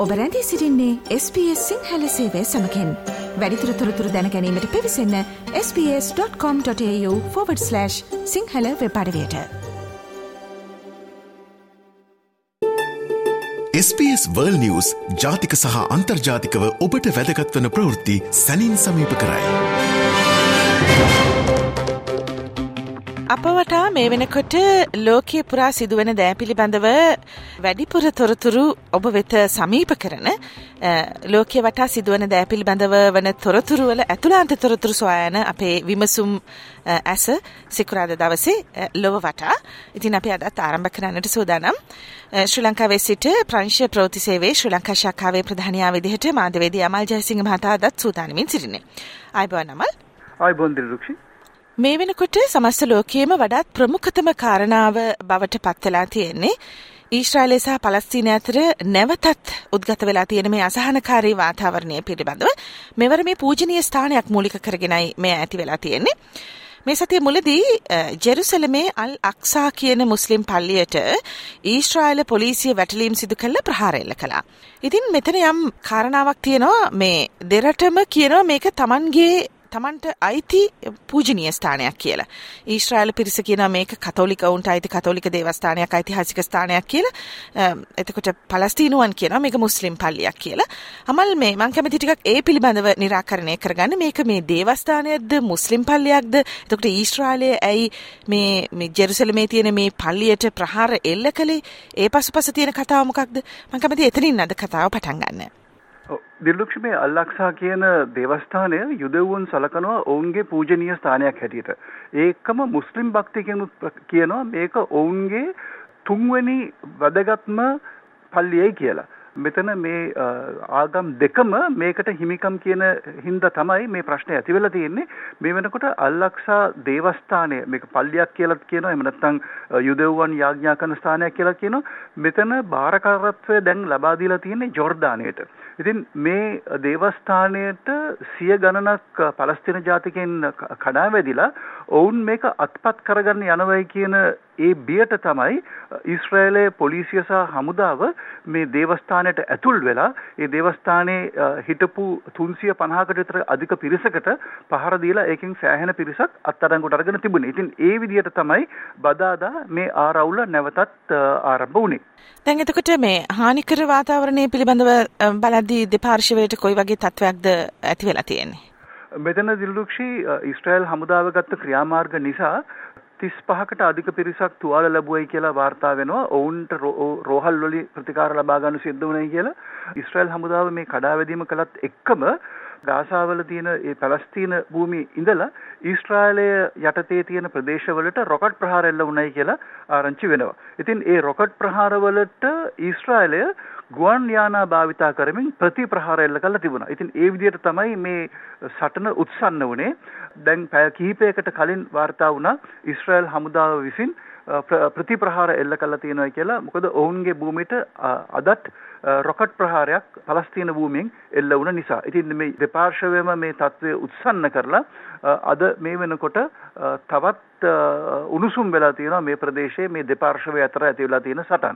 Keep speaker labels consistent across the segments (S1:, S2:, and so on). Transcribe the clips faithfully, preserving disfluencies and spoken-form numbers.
S1: ඔබ රැඳී සිටින්නේ එස් බී එස් සිංහල සේවය සමගින්. වැඩිදුර තොරතුරු දැන ගැනීමට පිවිසන්න S B S dot com dot AU forward slash Sinhala web අඩවියට.
S2: S B S World News ජාතික සහ අන්තර්ජාතිකව ඔබට වැදගත් වන ප්‍රවෘත්ති සැනින් සමීප කරයි.
S3: අප වටා මේ වෙනකොට ලෝකයේ පුරා සිදුවන දෑ පිළිබඳව වැඩිපුර තොරතුරු ඔබ වෙත සමීප කරන ලෝකයේ වටා සිදුවන දෑ පිළිබඳව වන තොරතුරු වල ඇතුළාන්ත තොරතුරු සොයන අපේ විමසුම් ඇස සිකුරාදා දවසේ ලොව වටා. ඉතින් අපි අදත් ආරම්භ කරන්නට සූදානම්. ශ්‍රී ලංකාවේ සිට ප්‍රංශීය ප්‍රවෘත්ති සේවයේ ශ්‍රී ලංකා ශාඛාවේ ප්‍රධානියා විදිහට මාධ්‍යවේදී අමල් ජයසිංහ මහතා අදත් සූදානමින් සිටින්නේ. ආයුබෝවන් අමල්.
S4: ආයුබෝවන් දිලුක්ෂි.
S3: මේ වෙනකොට සමස්ත ලෝකයේම වඩාත් ප්‍රමුඛතම කාරණාව බවට පත් වෙලා තියෙන්නේ ඊශ්‍රායලය සහ පලස්තීනය අතර නැවතත් උද්ගත වෙලා තියෙන මේ අසහනකාරී වාතාවරණය පිළිබඳව මෙවර මේ පූජනීය ස්ථානයක් මූලික කරගෙනයි මේ ඇති වෙලා තියෙන්නේ. මේ සතිය මුලදී ජෙරුසලමේ අල් අක්සා කියන මුස්ලිම් පල්ලියට ඊශ්‍රායල පොලිසිය වැටලීම් සිදු කළ ප්‍රහාර එල්ල කළා. ඉතින් මෙතන යම් කාරණාවක් තියෙනවා මේ දෙරටම කියනවා මේක Tamanගේ තමන්ට අයිති පූජනීය ස්ථානයක් කියලා. ඊශ්‍රායල පිරිස කියනවා මේක කතෝලිකවුන්ට අයිති කතෝලික දේවස්ථානයක්, ඓතිහාසික ස්ථානයක් කියලා. එතකොට පලස්තීනුවන් කියනවා මේක මුස්ලිම් පල්ලියක් කියලා. අමල් මේ මම කැමති ටිකක් ඒ පිළිබඳව निराකරණය කරගන්න. මේක මේ දේවස්ථානයක්ද මුස්ලිම් පල්ලියක්ද? එතකොට ඊශ්‍රායලයේ ඇයි මේ මේ ජෙරුසලමේ තියෙන මේ පල්ලියට ප්‍රහාර එල්ල කළේ? ඒ පසුපස තියෙන කතාව මොකක්ද? මම කැමති එතනින් අද කතාව පටන් ගන්න.
S4: දිලුක්ෂ මේ අල් අක්සා කියන දේවස්ථානය යුදෙව්වුන් සලකනවා ඔවුන්ගේ පූජනීය ස්ථානයක් හැටියට. ඒකම මුස්ලිම් භක්තිකයනුත් කියනවා මේක ඔවුන්ගේ තුන්වෙනි වැදගත්ම පල්ලියයි කියලා. මෙතන මේ ආගම් දෙකම මේකට හිමිකම් කියන හින්දා තමයි මේ ප්‍රශ්නේ ඇති වෙලා තියෙන්නේ. මේ වෙනකොට අල් අක්සා දේවස්ථානය මේක පල්ලියක් කියලා කියනවා. එහෙම නැත්නම් යුදෙව්වන් යාඥා කරන ස්ථානයක් කියලා කියනවා. මෙතන බාරකාරත්වය දැන් ලබා දීලා තියෙන්නේ ජෝර්දානයට. ඉතින් මේ දේවස්ථානයට සිය ගණනක් පලස්තීන ජාතිකයන් කඩා වැදිලා ඔවුන් මේක අත්පත් කරගන්න යනවයි කියන ඒ බියට තමයි ඊශ්‍රායලයේ පොලිසිය සහ හමුදාව මේ දේවස්ථානයට ඇතුල් වෙලා ඒ දේවස්ථානයේ හිටපු තුන්සිය පනහකට විතර අධික පිරිසකට පහර දීලා ඒකෙන් සෑහෙන පිරිසක් අත්අඩංගුවට අරගෙන තිබුණේ. ඉතින් ඒ විදිහට තමයි බදාදා මේ ආරවුල නැවතත් ආරම්භ වුණේ.
S3: දැන් එතකොට මේ හානිකර වාතාවරණය පිළිබඳව බලද්දී දෙපාර්ශ්වයට කොයි වගේ තත්ත්වයක්ද ඇති වෙලා තියෙන්නේ?
S4: මෙතන දිලුක්ෂි ඊශ්‍රායල් හමුදාව ගත්ත ක්‍රියාමාර්ග නිසා තිස් පහකට අධික පිරිසක් තුවාල ලැබුවයි කියලා වාර්තා වෙනවා. ඔවුන්ට රෝහල් වලින් ප්‍රතිකාර ලබා ගන්න සිද්ධ වුණයි කියලා. ඊශ්‍රායල් හමුදාව මේ කඩාවැදීම කළත් එක්කම ගාසාවල තියෙන ඒ පැලස්තීන භූමියේ ඉඳලා ඊශ්‍රායලය යටතේ තියෙන ප්‍රදේශවලට රොකට් ප්‍රහාර එල්ල වුණයි කියලා ආරංචි වෙනවා. ඉතින් ඒ රොකට් ප්‍රහාරවලට ඊශ්‍රායලය ගුවන් යානා භාවිතා කරමින් ප්‍රතිප්‍රහාර එල්ල කළා තිබුණා. ඉතින් ඒ විදිහට තමයි මේ සටන උත්සන්න වුණේ. දැන් පැය කිහිපයකට කලින් වාර්තා වුණා ඊශ්‍රායල් හමුදාව විසින් ප්‍රතිප්‍රහාර එල්ල කළා තියෙනවා කියලා. මොකද ඔවුන්ගේ භූමියට අදත් රොකට් ප්‍රහාරයක් පලස්තීන භූමියෙන් එල්ල වුණ නිසා. ඉතින් මේ දෙපාර්ශ්වයම මේ තත්ත්වය උත්සන්න කරලා අද මේ වෙනකොට තවත් උණුසුම් වෙලා තියෙනවා මේ ප්‍රදේශයේ මේ දෙපාර්ශ්වය අතර ඇති වෙලා තියෙන සටන්.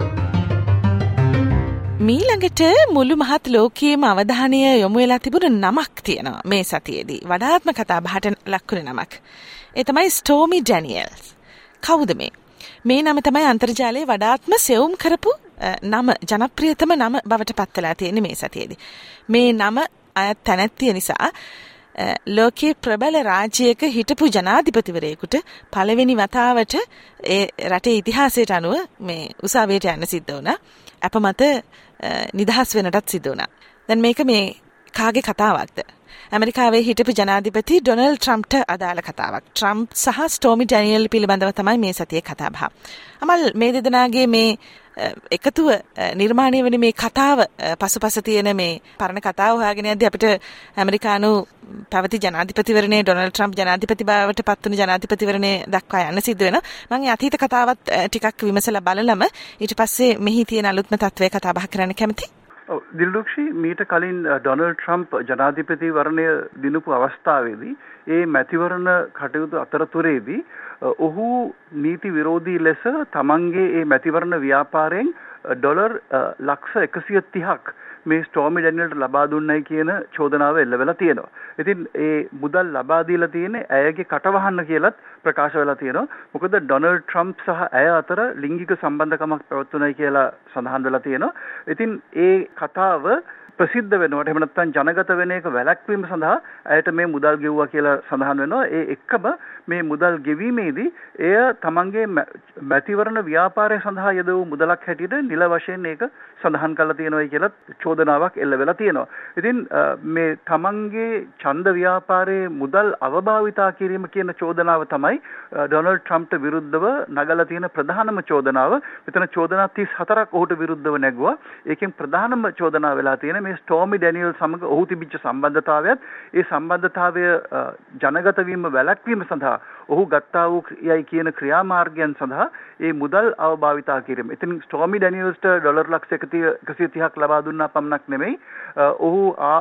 S3: මීළඟට මුළු මහත් ලෝකයේම අවධානය යොමු වෙලා තිබුණ නමක් තියෙනවා මේ සතියේදී. වඩාත්ම කතා බහට ලක්වුණ නමක්. ඒ තමයි ස්ටෝමි ඩැනියල්ස්. කවුද මේ? මේ නම තමයි අන්තර්ජාලයේ වඩාත්ම සෙවුම් කරපු නම, ජනප්‍රියතම නම බවට පත් වෙලා තියෙන්නේ මේ සතියේදී. මේ නම අයත් තැනැත්තිය නිසා ලෝකයේ ප්‍රබල රාජ්‍යයක හිටපු ජනාධිපතිවරයෙකුට පළවෙනි වතාවට ඒ රටේ ඉතිහාසයට අනුව මේ උසාවියට යන්න සිද්ධ වුණා. අප මත නිදහස් වෙනටත් සිද්ධ වුණා. දැන් මේක මේ කාගේ කතාවක්ද? ඇමරිකාවේ හිටපු ජනාධිපති ඩොනල්ඩ් ට්‍රම්ප්ට අදාළ කතාවක්. ට්‍රම්ප් සහ ස්ටෝමි ඩැනියල් පිළිබඳව තමයි මේ සතියේ කතා බහ. අමල් මේ දෙදෙනාගේ මේ එකතුව නිර්මාණය වෙන මේ කතාව පසුපස තියෙන මේ පරණ කතාව හොයාගෙන යද්දී අපිට ඇමරිකානු පැවති ජනාධිපතිවරණේ ඩොනල්ඩ් ට්‍රම්ප් ජනාධිපති බවට පත් වුණු ජනාධිපතිවරණේ දක්වා යන්න සිද්ධ වෙනවා. මම ඒ අතීත කතාවත් ටිකක් විමසලා බලලම ඊට පස්සේ මෙහි තියෙන අලුත්ම තත්ත්වය කතා බහ කරන්න කැමතියි.
S4: ඔව් දිල්ලුක්ෂි මීට කලින් ඩොනල්ඩ් ට්‍රම්ප් ජනාධිපතිවරණය දිනපු අවස්ථාවේදී ඒ මැතිවරණ කටයුතු අතරතුරේදී ඔහු නීති විරෝධී ලෙස තමන්ගේ ඒ මැතිවරණ ව්‍යාපාරයෙන් ඩොලර් ලක්ෂ එකසිය තිහක් මේ ස්ටෝමි ඩැනියල්ට ලබා දුන්නයි කියන චෝදනාව එල්ල වෙලා තියෙනවා. ඉතින් ඒ මුදල් ලබා දීලා තියෙන්නේ ඇයගේ කටවහන්න කියලත් ප්‍රකාශ වෙලා තියෙනවා. මොකද ඩොනල්ඩ් ට්‍රම්ප් සහ ඇය අතර ලිංගික සම්බන්ධකමක් පැවතුණයි කියලා සඳහන් වෙලා තියෙනවා. ඉතින් ඒ කතාව ප්‍රසිද්ධ වෙනවට එහෙම නැත්නම් ජනගත වෙන එක වැළැක්වීම සඳහා ඇයට මේ මුදල් ගෙවුවා කියලා සඳහන් වෙනවා. ඒ එක්කම මේ මුදල් ගෙවීමේදී එය තමන්ගේ මැතිවරණ ව්‍යාපාරය සඳහා යොදවූ මුදලක් හැටියට නිල වශයෙන් ඒක සඳහන් කරලා තියෙනවා කියලා චෝදනාවක් එල්ල වෙලා තියෙනවා. ඉතින් මේ තමන්ගේ ඡන්ද ව්‍යාපාරයේ මුදල් අවභාවිතා කිරීම කියන චෝදනාව තමයි ඩොනල්ඩ් ට්‍රම්ප්ට විරුද්ධව නගලා තියෙන ප්‍රධානම චෝදනාව. මෙතන චෝදනා තිස් හතරක් ඔහුට විරුද්ධව නැගුවා. ඒකෙන් ප්‍රධානම චෝදනාව වෙලා තියෙන මේ ස්ටෝමි ඩැනියල් සමග ඔහු තිබිච්ච සම්බන්ධතාවයත් ඒ සම්බන්ධතාවය ජනගත වීම වැළැක්වීම සඳහා ඔහු ගත්තා වූ යයි කියන ක්‍රියාමාර්ගයන් සඳහා ඒ මුදල් අවභාවිතා කිරීම. ඉතින් ස්ටෝමි ඩැනියල්ස්ට ඩොලර් ලක්ෂ එකසිය තිහක් ලබා දුන්නා පමණක් නෙමෙයි, ඔහු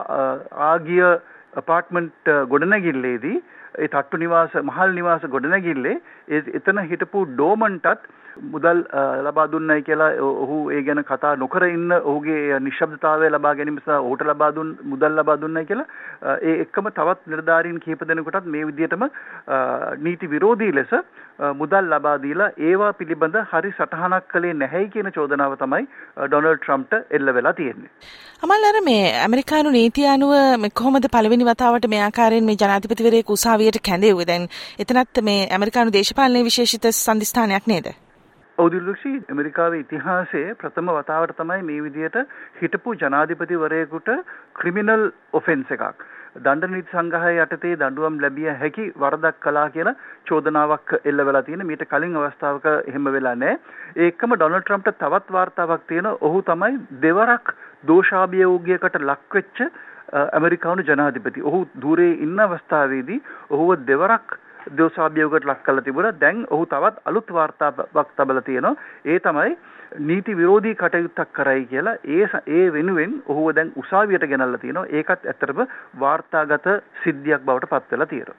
S4: ආගිය අපාර්ට්මන්ට් ගොඩනැගිල්ලේදී ඒ තට්ටු නිවාස මහල් නිවාස ගොඩනැගිල්ලේ එතන හිටපු ඩෝමන්ටත් මුදල් ලබා දුන්නයි කියලා ඔහු ඒ ගැන කතා නොකර ඉන්න ඔහුගේ නිශ්ශබ්දතාවය ලබා ගැනීම සඳහා ඔහුට ලබා දුන් මුදල් ලබා දුන්නයි කියලා ඒ එක්කම තවත් නිලධාරීන් කිහිප දෙනෙකුටත් මේ විදිහටම නීති විරෝධී ලෙස මුදල් ලබා දීලා ඒවා පිළිබඳ හරි සටහනක් කළේ නැහැයි කියන චෝදනාව තමයි ඩොනල්ඩ් ට්‍රම්ප්ට එල්ල වෙලා තියෙන්නේ.
S3: අමල් අර මේ ඇමරිකානු නීතිය අනුව මේ කොහොමද පළවෙනි වතාවට මේ ආකාරයෙන් මේ ජනාධිපතිවරයෙකු උසාවියට කැඳෙව්වේ? දැන් එතනත් මේ ඇමරිකානු දේශපාලනයේ විශේෂිත සම්දිස්ථානයක් නේද?
S4: ඔවුදිල්ලක්ෂි ඇමරිකාවේ ඉතිහාසයේ ප්‍රථම වතාවට තමයි මේ විදිහට හිටපු ජනාධිපතිවරයෙකුට ක්‍රිමිනල් ඔෆෙන්ස් එකක් දණ්ඩ නීති සංග්‍රහය යටතේ දඬුවම් ලැබිය හැකි වරදක් කළා කියලා චෝදනාවක් එල්ල වෙලා තියෙන. මීට කලින් අවස්ථාවක එහෙම වෙලා නැහැ. ඒ එක්කම ඩොනල්ඩ් ට්‍රම්ප්ට තවත් වාර්තාවක් තියෙන. ඔහු තමයි දෙවරක් දෝෂාභියෝගයකට ලක් වෙච්ච ඇමරිකානු ජනාධිපති. ඔහු ධූරේ ඉන්න අවස්ථාවේදී ඔහුව දෙවරක් දෝෂාභියෝගයකට ලක් කරලා තිබුණා. දැන් ඔහු තවත් අලුත් වාර්තාවක් තබලා තියෙනවා. ඒ තමයි නීති විරෝධී කටයුත්තක් කරයි කියලා. ඒ ඒ වෙනුවෙන් ඔහුව දැන් උසාවියට ගෙනල්ලා තියෙනවා. ඒකත් ඇත්තටම වාර්තාගත සිද්ධියක් බවට පත් වෙලා තියෙනවා.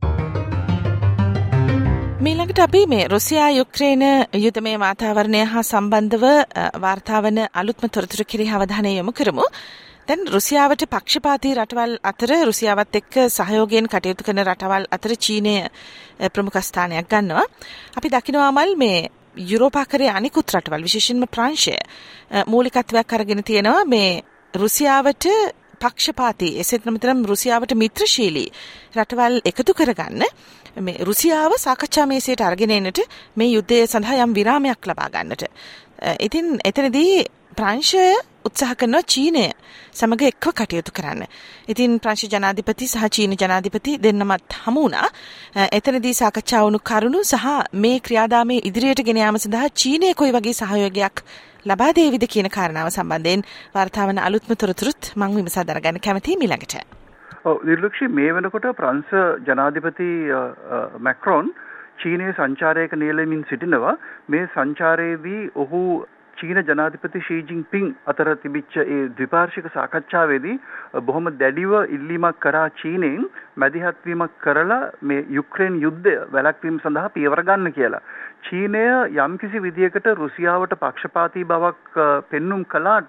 S3: මීළඟට අපි මේ රුසියා යුක්‍රේන යුද්ධමය වාතාවරණය හා සම්බන්ධව වාර්තා වන අලුත්ම තොරතුරු කෙරෙහි අවධානය යොමු කරමු. දැන් රුසියාවට පක්ෂපාතී රටවල් අතර රුසියාවත් එක්ක සහයෝගයෙන් කටයුතු කරන රටවල් අතර චීනය ප්‍රමුඛ ස්ථානයක් ගන්නවා. අපි දකිනවා මල් මේ යුරෝපාකරයේ අනිකුත් රටවල් විශේෂයෙන්ම ප්‍රංශය මූලිකත්වයක් අරගෙන තියෙනවා මේ රුසියාවට පක්ෂපාතී එසේත් නමුතරම් රුසියාවට මිත්‍රශීලී රටවල් එකතු කරගන්න මේ රුසියාව සාකච්ඡා මේසයට අරගෙන එන්නට මේ යුද්ධය සඳහා යම් විරාමයක් ලබා ගන්නට. ඉතින් එතනදී ප්‍රංශය උත්සාහ කරනවා චීනය සමග එක්ව කටයුතු කරන්න. ඉතින් ප්‍රංශ ජනාධිපති සහ චීන ජනාධිපති දෙන්නමත් හමු වුණා. එතනදී සාකච්ඡා වුණු කරුණු සහ මේ ක්‍රියාදාමයේ ඉදිරියට ගෙන යාම සඳහා චීනය කොයි වගේ සහයෝගයක් ලබා දේවිද කියන කාරණාව සම්බන්ධයෙන් වාර්තා වන අලුත්ම තොරතුරුත් මම විමසා දරගන්න කැමතියි ඊළඟට.
S4: ඔව් නිර්ලක්ෂි මේ වෙනකොට ප්‍රංශ ජනාධිපති මැක්‍රොන් චීනයේ සංචාරයක නියැලෙමින් සිටිනවා. මේ සංචාරයේදී ඔහු චීන ජනාධිපති ෂී ජින්පිං අතර තිබිච්ච ඒ ද්විපාර්ශ්වික සාකච්ඡාවේදී බොහොම දැඩිව ඉල්ලීමක් කරා චීනෙන් මැදිහත් වීමක් කරලා මේ යුක්‍රේන යුද්ධය වැළැක්වීම සඳහා පියවර ගන්න කියලා. චීනය යම්කිසි විදියකට රුසියාවට පක්ෂපාතී බවක් පෙන්눔 කළාට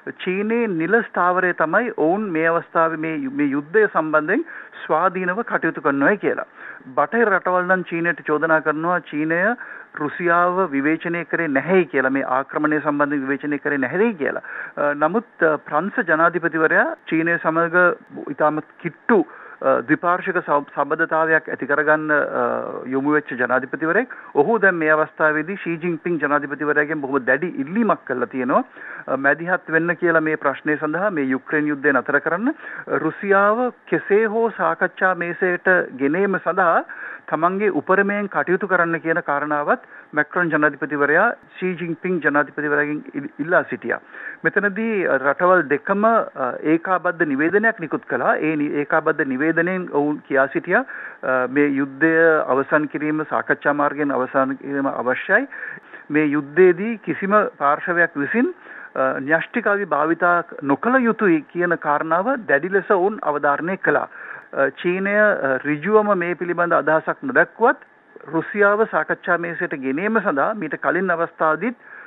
S4: චීනයේ නිල ස්ථාවරය තමයි ඔවුන් මේ අවස්ථාවේ මේ මේ යුද්ධය සම්බන්ධයෙන් ස්වාධීනව කටයුතු කරනවා කියලා. බටහිර රටවල් නම් චීනයට චෝදනා කරනවා චීනය රුසියාව විවේචනය කරේ නැහැ කියලා, මේ ආක්‍රමණය සම්බන්ධව විවේචනය කරේ නැහැ කියලා. නමුත් ප්‍රංශ ජනාධිපතිවරයා චීනය සමග ඉතාමත් කිට්ටු ද්විපාර්ශ්වික සම්බන්ධතාවයක් ඇති කරගන්න යොමු වෙච්ච ජනාධිපතිවරයෙක්. ඔහු දැන් මේ අවස්ථාවේදී ෂී ජින්පිං ජනාධිපතිවරයාගෙන් බොහොම දැඩි ඉල්ලීමක් කළා තියෙනවා මැදිහත් වෙන්න කියලා මේ ප්‍රශ්නය සඳහා, මේ යුක්‍රේන යුද්ධය නතර කරන්න. රුසියාව කෙසේ හෝ සාකච්ඡා මේසයට ගෙනීම සඳහා තමන්ගේ උපරිමයෙන් කටයුතු කරන්න කියන කාරණාවත් මැක්‍රොන් ජනාධිපතිවරයා ෂී ජින්පිං ජනාධිපතිවරයාගෙන් ඉල්ලා සිටියා. මෙතනදී රටවල් දෙකම ඒකාබද්ධ නිවේදනයක් නිකුත් කළා. ඒ ඒකාබද්ධ නිවේදනයෙන් ඔවුන් කියා සිටියා මේ යුද්ධය අවසන් කිරීම සාකච්ඡා මාර්ගයෙන් අවසන් කිරීම අවශ්‍යයි. මේ යුද්ධයේදී කිසිම පාර්ශවයක් විසින් න්‍යෂ්ටිකාවි භාවිතා නොකළ යුතුයි කියන කාරණාව දැඩි ලෙස ඔවුන් අවධාරණය කළා. චීනය ඍජුවම මේ පිළිබඳ අදහසක් නොදක්වත් රුසියාව සාකච්ඡා මේසයට ගෙනීම සඳහා මීට කලින් අවස්ථාවේදීත්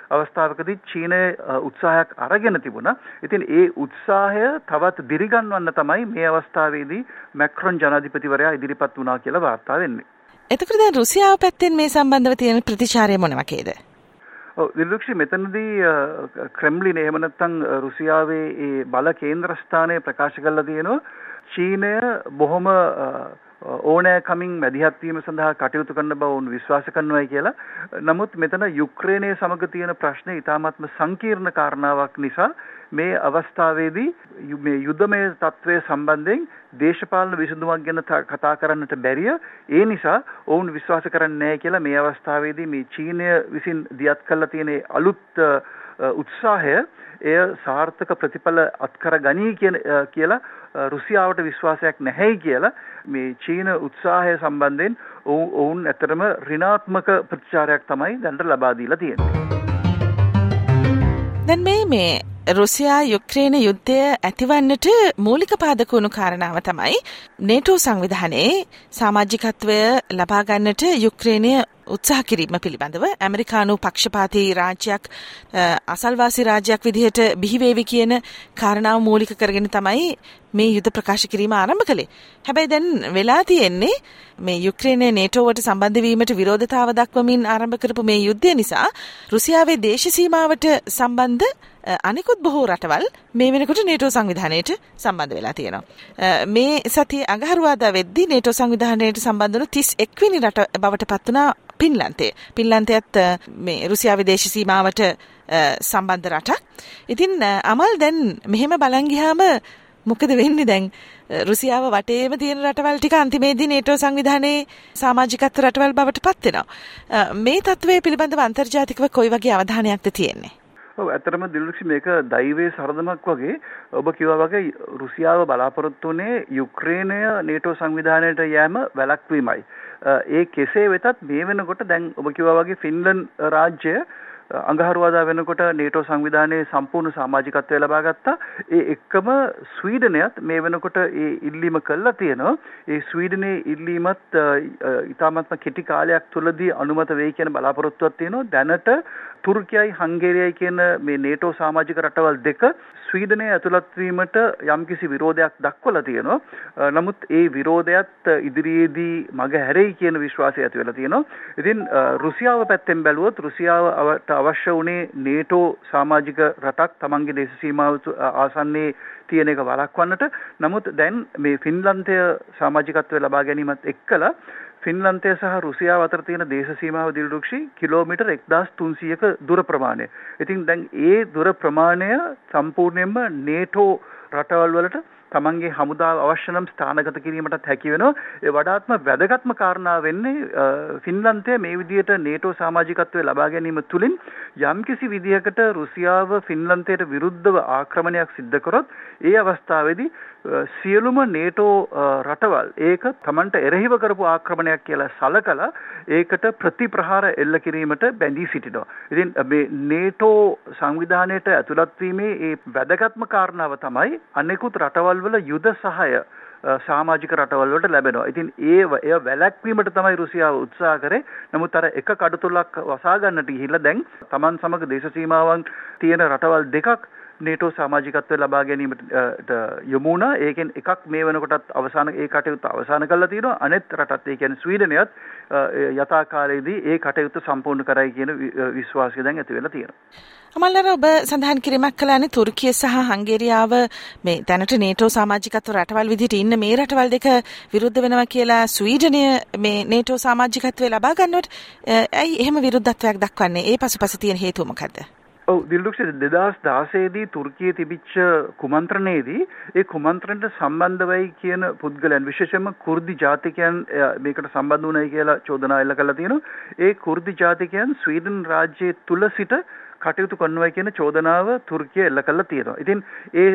S4: අවස්ථාවකදී චීනය උත්සාහයක් අරගෙන තිබුණා. ඉතින් ඒ උත්සාහය තවත් දිරිගන්වන්න තමයි මේ අවස්ථාවේදී මැක්‍රොන් ජනාධිපතිවරයා ඉදිරිපත් වුණා කියලා වාර්තා වෙන්නේ.
S3: එතකොට දැන් රුසියාව පැත්තෙන් මේ සම්බන්ධව තියෙන ප්‍රතිචාරය මොන වගේද?
S4: ඔව් දිලුක්ෂි මෙතනදී ක්‍රෙම්ලින් එහෙම නැත්නම් රුසියාවේ ඒ බල කේන්ද්‍රස්ථානය ප්‍රකාශ කරලා තියෙනවා චීනය බොහොම ඕනෑකමින් මැදිහත් වීම සඳහා කටයුතු කරන බව උන් විශ්වාස කරනවායි කියලා. නමුත් මෙතන යුක්‍රේනයේ සමග තියෙන ප්‍රශ්නේ ඉතාමත්ම සංකීර්ණ කාරණාවක් නිසා මේ අවස්ථාවේදී මේ යුද්ධමය තත්ත්වය සම්බන්ධයෙන් දේශපාලන විසඳුමක් ගැන කතා කරන්නට බැරිය. ඒ නිසා ඔවුන් විශ්වාස කරන්නේ නැහැ කියලා මේ අවස්ථාවේදී මේ චීනය විසින් දියත් කරලා තියෙන අලුත් උත්සාහය එය සාර්ථක ප්‍රතිඵල අත්කර ගනී කියන කියලා රුසියාවට විශ්වාසයක් නැහැයි කියලා මේ චීන උත්සාහය සම්බන්ධයෙන් ඔවුන් ඇත්තටම ඍණාත්මක ප්‍රතිචාරයක් තමයි දැනට ලබා දීලා තියෙන්නේ.
S3: දැන් මේ මේ රුසියා යුක්‍රේන යුද්ධය ඇතිවන්නට මූලික පාදක වුණු කාරණාව තමයි නේටෝ සංවිධානයේ සමාජිකත්වය ලබා ගන්නට යුක්‍රේනය උත්සාහ කිරීම පිළිබඳව ඇමරිකානු පක්ෂපාතී රාජ්‍යයක් අසල්වාසී රාජ්‍යයක් විදිහට බිහිවේවි කියන කාරණාව මූලික කරගෙන තමයි මේ යුද්ධ ප්‍රකාශ කිරීම ආරම්භ කළේ. හැබැයි දැන් වෙලා තියෙන්නේ මේ යුක්‍රේනය නේටෝවට සම්බන්ධ වීමට විරෝධතාව දක්වමින් ආරම්භ කරපු මේ යුද්ධය නිසා රුසියාවේ දේශ සීමාවට සම්බන්ධ අනිකුත් බොහෝ රටවල් මේ වෙනකොට නේටෝ සංවිධානයට සම්බන්ධ වෙලා තියෙනවා. මේ සතියේ අඟහරුවාදා වෙද්දී නේටෝ සංවිධානයට සම්බන්ධ වුණු තිස් එක් වෙනි රට බවට පත් වුණා පින්ලන්තය. පින්ලන්තයත් මේ රුසියාවේ දේශ සීමාවට සම්බන්ධ රටක්. ඉතින් අමල් දැන් මෙහෙම බලන් ගියාම මොකද වෙන්නේ දැන් රුසියාව වටේම තියෙන රටවල් ටික අන්තිමේදී නේටෝ සංවිධානයේ සමාජිකත්ව රටවල් බවට පත් වෙනවා. මේ තත්ත්වය පිළිබඳව අන්තර්ජාතිකව කොයි වගේ අවධානයක්ද තියෙන්නේ?
S4: ඔව් ඇත්තටම දිලුක්ෂි මේක දෛවයේ සරදමක් වගේ ඔබ කිව්වා වගේ රුසියාව බලාපොරොත්තු වුණේ යුක්‍රේනය නේටෝ සංවිධානයට යෑම වැළැක්වීමයි. ඒ කෙසේ වෙතත් මේ වෙනකොට දැන් ඔබ කිව්වා වගේ ෆින්ලන්ඩ් රාජ්‍යය අඟහරුවාදා වෙනකොට නේටෝ සංවිධානයේ සම්පූර්ණ සමාජිකත්වය ලබා ගත්තා. ඒ එක්කම ස්වීඩනයත් මේ වෙනකොට ඒ ඉල්ලීම කළා තියෙනවා. ඒ ස්වීඩනයේ ඉල්ලීමත් ඉතාමත්ම කෙටි කාලයක් තුළදී අනුමත වෙයි කියන බලාපොරොත්තුවක් තියෙනවා. දැනට තුර්කියයි හංගේරියයි කියන මේ නේටෝ සමාජික රටවල් දෙක ස්වීඩනයේ ඇතුළත් වීමට යම්කිසි විරෝධයක් දක්වලා තියෙනවා. නමුත් ඒ විරෝධයත් ඉදිරියේදී මග හැරෙයි කියන විශ්වාසය ඇති වෙලා තියෙනවා. ඉතින් රුසියාව පැත්තෙන් බැලුවොත් රුසියාවට අවශ්‍ය වුණේ නේටෝ සමාජික රටක් තමන්ගේ දේශ සීමාව ආසන්නයේ තියෙන එක වළක්වන්නට. නමුත් දැන් මේ ෆින්ලන්තය සමාජිකත්වය ලබා ගැනීමත් එක්කලා ෆින්ලන්තය සහ රුසියාව අතර තියෙන දේශ සීමාව දිලුක්ෂි කිලෝමීටර් එක්දාස් තුන්සීයක දුර ප්‍රමාණය. ඉතින් දැන් ඒ දුර ප්‍රමාණය සම්පූර්ණයෙන්ම නේටෝ රටවල් වලට තමන්ගේ හමුදාව අවශ්‍ය නම් ස්ථානගත කිරීමටත් හැකි වෙනවා. ඒ වඩාත්ම වැදගත්ම කාරණාව වෙන්නේ ෆින්ලන්තය මේ විදිහට නේටෝ සමාජිකත්වය ලබා ගැනීම තුළින් යම්කිසි විදිහකට රුසියාව ෆින්ලන්තයට විරුද්ධව ආක්‍රමණයක් සිද්ධ කරොත් ඒ අවස්ථාවේදී සියලුම නේටෝ රටවල් ඒක තමන්ට එරෙහිව කරපු ආක්‍රමණයක් කියලා සලකලා ඒකට ප්‍රතිප්‍රහාර එල්ල කිරීමට බැඳී සිටිනවා. ඉතින් මේ නේටෝ සංවිධානයට ඇතුළත් වීමේ ඒ වැදගත්ම කාරණාව තමයි අනෙකුත් රටවල් වල යුද සහාය සමාජික රටවල් වලට ලැබෙනවා. ඉතින් ඒ එය වැළැක්වීමට තමයි රුසියාව උත්සාහ කරේ. නමුත් අර එක කඩතුලක් වසා ගන්නට ගිහිල්ලා දැන් Taman සමග දේශ සීමාවන් තියෙන රටවල් දෙකක් නේටෝ සමාජිකත්වය ලබා ගැනීමට යොමු වුණා. ඒකෙන් එකක් මේ වෙනකොටත් අවසාන ඒ කටයුත්ත අවසන් කරලා තියෙනවා. අනෙත් රටත් ඒ කියන්නේ ස්වීඩනයත් යථා කාලයේදී ඒ කටයුත්ත සම්පූර්ණ කරයි කියන විශ්වාසය දැන් ඇති වෙලා තියෙනවා.
S3: අමල්ලර ඔබ සඳහන් කිරීමක් කළානේ තුර්කිය සහ හංගේරියාව මේ දැනට නේටෝ සමාජිකත්ව රටවල් විදිහට ඉන්න මේ රටවල් දෙක විරුද්ධ වෙනවා කියලා ස්වීඩනය මේ නේටෝ සමාජිකත්වය ලබා ගන්නවට ඇයි එහෙම විරුද්ධත්වයක් දක්වන්නේ? ඒ පසුපස තියෙන හේතුව මොකද්ද?
S4: ඔව් දිල්දුක්ෂ දෙදාස් දාසය දී තුර්කියේ තිබිච්ච කුමන්ත්‍රණයේදී ඒ කුමන්ත්‍රණයට සම්බන්ධ වෙයි කියන පුද්ගලයන් විශේෂයෙන්ම කුර්දි ජාතිකයන් මේකට සම්බන්ධ වුණයි කියලා චෝදනා එල්ල කරලා තියෙනවා. ඒ කුර්දි ජාතිකයන් ස්වීඩන් රාජ්‍යයේ තුල සිට කටයුතු කරනවා කියන චෝදනාව තුර්කිය එල්ල කරලා තියෙනවා. ඉතින් ඒ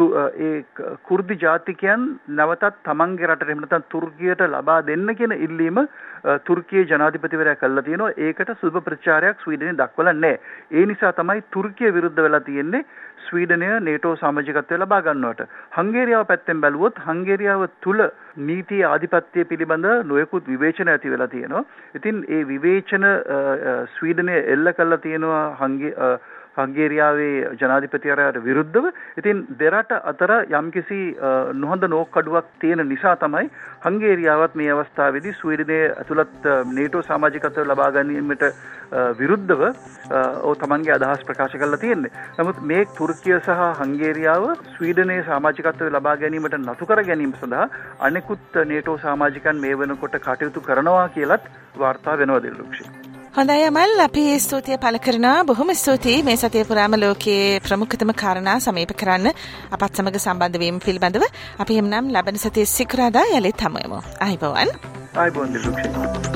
S4: ඒ කුර්දි ජාතිකයන් නැවතත් තමන්ගේ රටට එහෙම නැත්නම් තුර්කියට ලබා දෙන්න කියන ඉල්ලීම තුර්කියේ ජනාධිපතිවරයා කළා තියෙනවා. ඒකට සුබ ප්‍රචාරයක් ස්වීඩනයේ දක්වලා නැහැ. ඒ නිසා තමයි තුර්කිය විරුද්ධ වෙලා තියෙන්නේ ස්වීඩනය නේටෝ සමාජිකත්වය ලබා ගන්නවට. හංගේරියාව පැත්තෙන් බැලුවොත් හංගේරියාව තුල නීති ආධිපත්‍ය පිළිබඳ නොයෙකුත් විවේචන ඇති වෙලා තියෙනවා. ඉතින් ඒ විවේචන ස්වීඩනය එල්ල කළා තියෙනවා හංගේ හංගේරියාවේ ජනාධිපතිවරයාට විරුද්ධව. ඉතින් දෙරට අතර යම්කිසි නොහොඳ නෝක්කඩුවක් තියෙන නිසා තමයි හංගේරියාවත් මේ අවස්ථාවේදී ස්වීඩනයේ ඇතුළත් නේටෝ සමාජිකත්වය ලබා ගැනීමට විරුද්ධව ඔව් තමන්ගේ අදහස් ප්‍රකාශ කරලා තියෙන්නේ. නමුත් මේ තුර්කිය සහ හංගේරියාව ස්වීඩනයේ සමාජිකත්වය ලබා ගැනීමට නතු කර ගැනීම සඳහා අනෙකුත් නේටෝ සමාජිකයන් මේ වෙනකොට කටයුතු කරනවා කියලත් වාර්තා වෙනවා දිල්රුක්ෂි.
S3: හොඳයි අමල්, අපි ස්තුතිය පළ කරනවා. බොහොම ස්තුතියි මේ සතිය පුරාම ලෝකයේ ප්‍රමුඛතම කාරණා සමීප කරන්න අපත් සමග සම්බන්ධ වීම පිළිබඳව. අපි එම්නම් ලබන සතියේ සිකුරාදා යලිත් හමු වෙමු. ආයිබෝවන්.
S4: ආයිබෝවන් දිල්රුක්ෂි.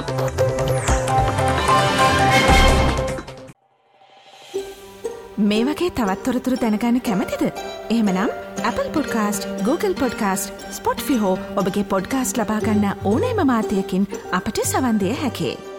S1: මේ වගේ තවත් තොරතුරු දැනගන්න කැමතිද? එහෙමනම් Apple Podcast, Google Podcast, Spotify හෝ ඔබගේ පොඩ්කාස්ට් ලබා ගන්න ඕනෑම මාධ්‍යයකින් අපට සවන් දෙන්න හැකියි.